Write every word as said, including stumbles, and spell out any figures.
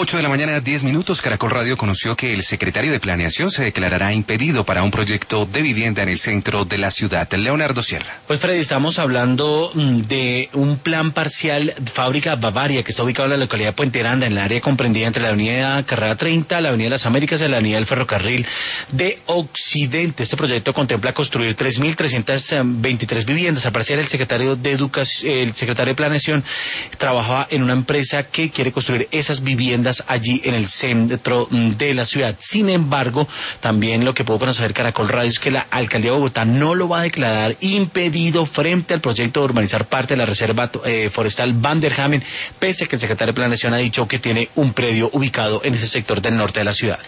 ocho de la mañana, diez minutos. Caracol Radio conoció que el secretario de Planeación se declarará impedido para un proyecto de vivienda en el centro de la ciudad. Leonardo Sierra. Pues Freddy, estamos hablando de un plan parcial Fábrica Bavaria, que está ubicado en la localidad de Puente Aranda, en el área comprendida entre la avenida Carrera treinta, la avenida de las Américas y la avenida del Ferrocarril de Occidente. Este proyecto contempla construir tres mil trescientas veintitrés viviendas. Al parecer, el secretario de Educación, el secretario de Planeación, trabajaba en una empresa que quiere construir esas viviendas allí en el centro de la ciudad. Sin embargo, también lo que puedo conocer Caracol Radio es que la alcaldía de Bogotá no lo va a declarar impedido frente al proyecto de urbanizar parte de la reserva eh, forestal Vanderhamen, pese a que el secretario de Planeación ha dicho que tiene un predio ubicado en ese sector del norte de la ciudad.